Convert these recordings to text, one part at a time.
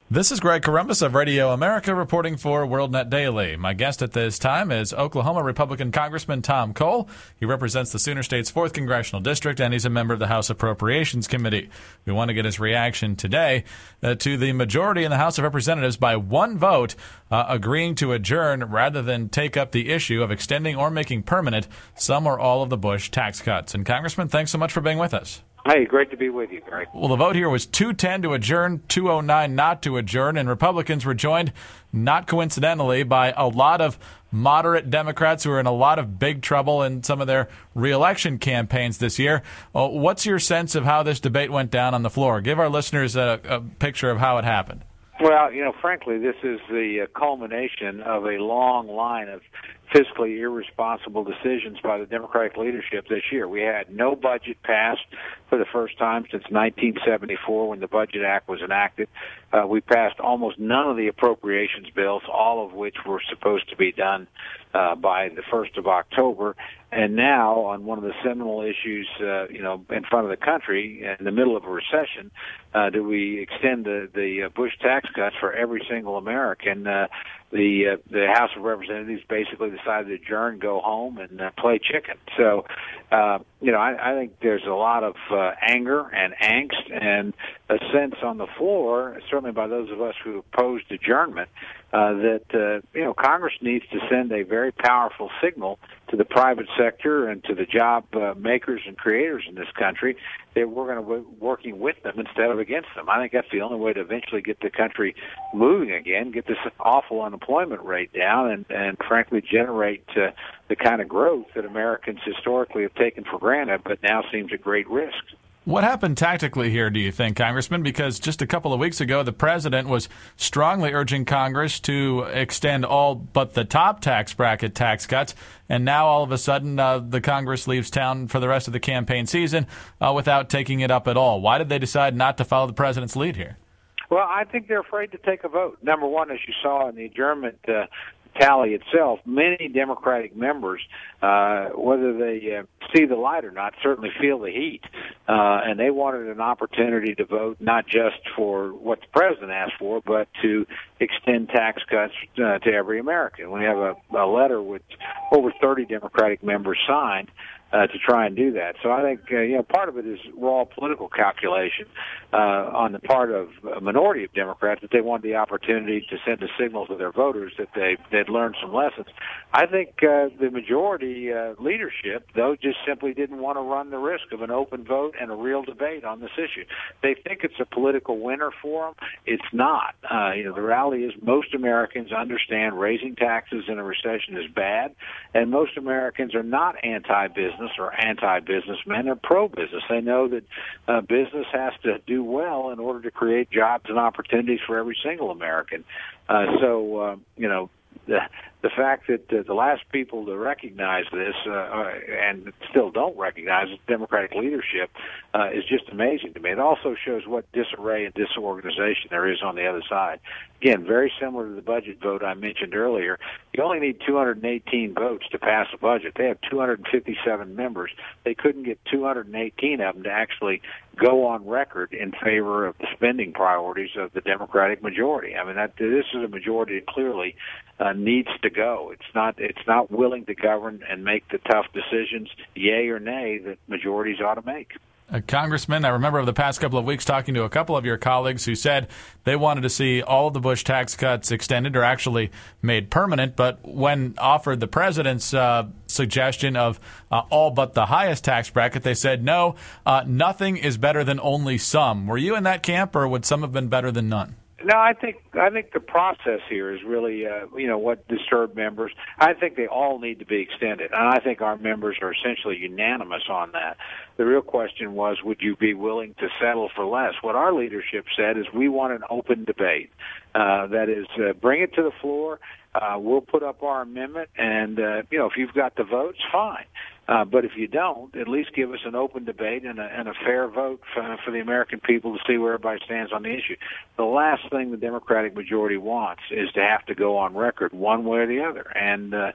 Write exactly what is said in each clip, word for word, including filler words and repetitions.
This is Greg Corombos of Radio America reporting for WorldNet Daily. My guest at this time is Oklahoma Republican Congressman Tom Cole. He represents the Sooner State's fourth Congressional District, and he's a member of the House Appropriations Committee. We want to get his reaction today uh, to the majority in the House of Representatives by one vote uh, agreeing to adjourn rather than take up the issue of extending or making permanent some or all of the Bush tax cuts. And Congressman, thanks so much for being with us. Hey, great to be with you, Greg. Well, the vote here was two ten to adjourn, two oh nine not to adjourn, and Republicans were joined, not coincidentally, by a lot of moderate Democrats who are in a lot of big trouble in some of their reelection campaigns this year. Uh, what's your sense of how this debate went down on the floor? Give our listeners a, a picture of how it happened. Well, you know, frankly, this is the uh, culmination of a long line of fiscally irresponsible decisions by the Democratic leadership this year. We had no budget passed for the first time since nineteen seventy-four when the Budget Act was enacted. Uh, we passed almost none of the appropriations bills, all of which were supposed to be done uh, by the first of October. And now, on one of the seminal issues, uh, you know, in front of the country, in the middle of a recession, uh, do we extend the, the uh, Bush tax cuts for every single American? Uh, the uh, the House of Representatives basically decided to adjourn, go home, and uh, play chicken. So, uh, you know, I, I think there's a lot of uh, anger and angst and a sense on the floor, certainly by those of us who opposed adjournment, uh, that, uh, you know, Congress needs to send a very powerful signal to the private sector and to the job uh, makers and creators in this country that we're going to be working with them instead of against them. I think that's the only way to eventually get the country moving again, get this awful unemployment rate down, and, and frankly generate uh, the kind of growth that Americans historically have taken for granted but now seems at great risk. What happened tactically here, do you think, Congressman? Because just a couple of weeks ago, the president was strongly urging Congress to extend all but the top tax bracket tax cuts, and now all of a sudden uh, the Congress leaves town for the rest of the campaign season uh, without taking it up at all. Why did they decide not to follow the president's lead here? Well, I think they're afraid to take a vote. Number one, as you saw in the adjournment uh, tally itself, many Democratic members, uh, whether they uh, see the light or not, certainly feel the heat. Uh, and they wanted an opportunity to vote not just for what the president asked for, but to extend tax cuts uh, to every American. We have a, a letter with over thirty Democratic members signed Uh, to try and do that. So I think, uh, you know, part of it is raw political calculation uh, on the part of a minority of Democrats that they wanted the opportunity to send a signal to their voters that they, they'd learned some lessons. I think uh, the majority uh, leadership, though, just simply didn't want to run the risk of an open vote and a real debate on this issue. They think it's a political winner for them. It's not. Uh, you know, the reality is most Americans understand raising taxes in a recession is bad, and most Americans are not anti-business or anti-businessmen. They're pro-business. They know that uh, business has to do well in order to create jobs and opportunities for every single American. Uh, so, uh, you know, the, the fact that uh, the last people to recognize this uh, and still don't recognize it, Democratic leadership, uh, is just amazing to me. It also shows what disarray and disorganization there is on the other side. Again, very similar to the budget vote I mentioned earlier. You only need two hundred eighteen votes to pass a budget. They have two hundred fifty-seven members. They couldn't get two hundred eighteen of them to actually go on record in favor of the spending priorities of the Democratic majority. I mean, that, this is a majority that clearly uh, needs to go. It's not it's not willing to govern and make the tough decisions, yay or nay, that majorities ought to make. Uh, Congressman, I remember over the past couple of weeks talking to a couple of your colleagues who said they wanted to see all of the Bush tax cuts extended or actually made permanent, but when offered the president's uh, suggestion of uh, all but the highest tax bracket, they said, no, uh, nothing is better than only some. Were you in that camp, or would some have been better than none? No, I think I think the process here is really, uh, you know, what disturbed members. I think they all need to be extended, and I think our members are essentially unanimous on that. The real question was, would you be willing to settle for less? What our leadership said is we want an open debate. Uh, that is, uh, bring it to the floor. Uh, we'll put up our amendment, and, uh, you know, if you've got the votes, fine. Uh, but if you don't, at least give us an open debate and a, and a fair vote for, for the American people to see where everybody stands on the issue. The last thing the Democratic majority wants is to have to go on record one way or the other. And, uh,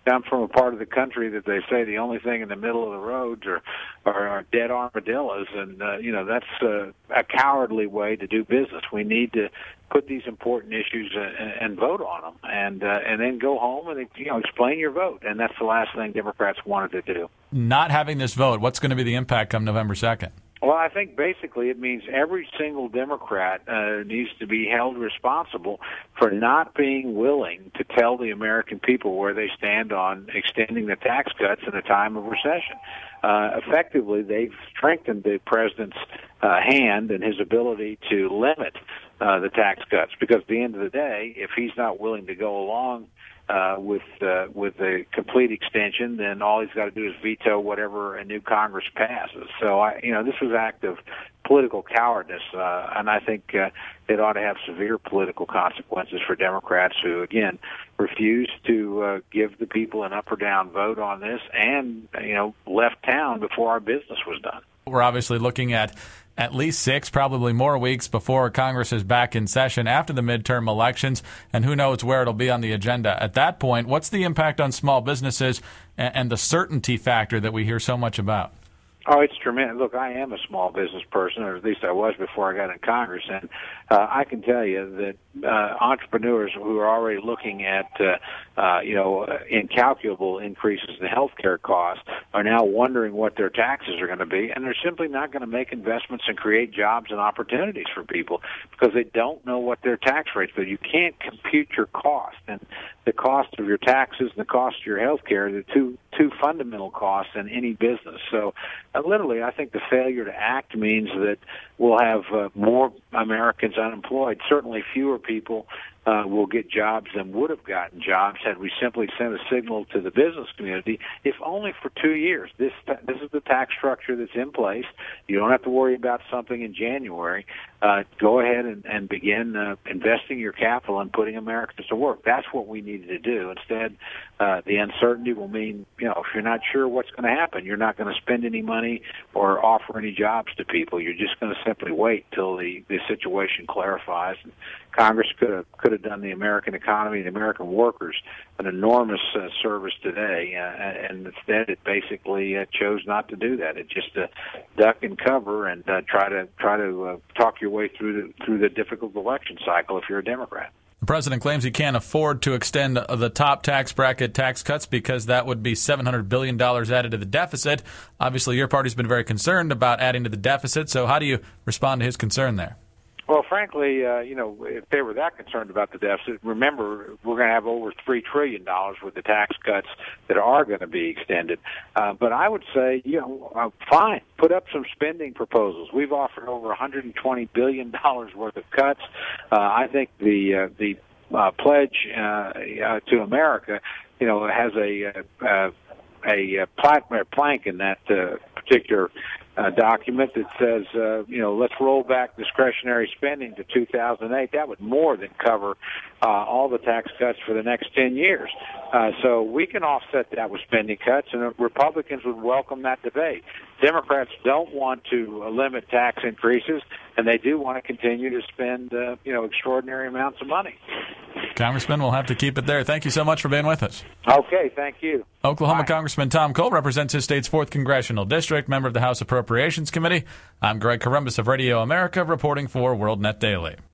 I'm from a part of the country that they say the only thing in the middle of the roads are are, are dead armadillos, and uh, you know that's uh, a cowardly way to do business. We need to put these important issues uh, and, and vote on them, and uh, and then go home and you know explain your vote. And that's the last thing Democrats wanted to do. Not having this vote, what's going to be the impact come November second? Well, I think basically it means every single Democrat uh, needs to be held responsible for not being willing to tell the American people where they stand on extending the tax cuts in a time of recession. Uh, effectively, they've strengthened the president's uh, hand and his ability to limit uh, the tax cuts, because at the end of the day, if he's not willing to go along Uh, with uh, with a complete extension, then all he's got to do is veto whatever a new Congress passes. So, I, you know, this was an act of political cowardice, uh, and I think uh, it ought to have severe political consequences for Democrats who, again, refused to uh, give the people an up or down vote on this, and you know, left town before our business was done. We're obviously looking at at least six, probably more weeks before Congress is back in session after the midterm elections, and who knows where it'll be on the agenda. At that point, what's the impact on small businesses and, and the certainty factor that we hear so much about? Oh, it's tremendous. Look, I am a small business person, or at least I was before I got in Congress, and uh, I can tell you that uh, entrepreneurs who are already looking at, uh, uh, you know, incalculable increases in healthcare costs are now wondering what their taxes are going to be, and they're simply not going to make investments and create jobs and opportunities for people because they don't know what their tax rates are. You can't compute your cost, and the cost of your taxes and the cost of your healthcare are the two two fundamental costs in any business. So, uh, literally, I think the failure to act means that we'll have uh, more Americans unemployed. Certainly, fewer people uh, will get jobs than would have gotten jobs had we simply sent a signal to the business community, if only for two years. This this is the tax structure that's in place. You don't have to worry about something in January. Uh, go ahead and, and begin uh, investing your capital and putting Americans to work. That's what we needed to do. Instead, uh, the uncertainty will mean, you know, if you're not sure what's going to happen, you're not going to spend any money or offer any jobs to people. You're just going to simply wait till the, the situation clarifies. And Congress could have could have done the American economy and the American workers an enormous uh, service today, uh, and instead it basically uh, chose not to do that. It just uh, duck and cover and uh, try to try to uh, talk your way through the, through the difficult election cycle if you're a Democrat. The president claims he can't afford to extend the top tax bracket tax cuts because that would be seven hundred billion dollars added to the deficit. Obviously, your party's been very concerned about adding to the deficit, so how do you respond to his concern there? Well, frankly, uh, you know, if they were that concerned about the deficit, remember, we're going to have over three trillion dollars with the tax cuts that are going to be extended. Uh, but I would say, you know, uh, fine, put up some spending proposals. We've offered over one hundred twenty billion dollars worth of cuts. Uh, I think the uh, the uh, pledge uh, uh, to America, you know, has a uh, a, a plank in that uh, particular Uh, document that says, uh, you know, let's roll back discretionary spending to two thousand eight. That would more than cover uh, all the tax cuts for the next ten years. Uh, so we can offset that with spending cuts, and Republicans would welcome that debate. Democrats don't want to uh, limit tax increases, and they do want to continue to spend, uh, you know, extraordinary amounts of money. Congressman, we'll have to keep it there. Thank you so much for being with us. Okay, thank you. Oklahoma Bye. Congressman Tom Cole represents his state's fourth Congressional District, member of the House Appropriations Committee. I'm Greg Columbus of Radio America, reporting for WorldNet Daily.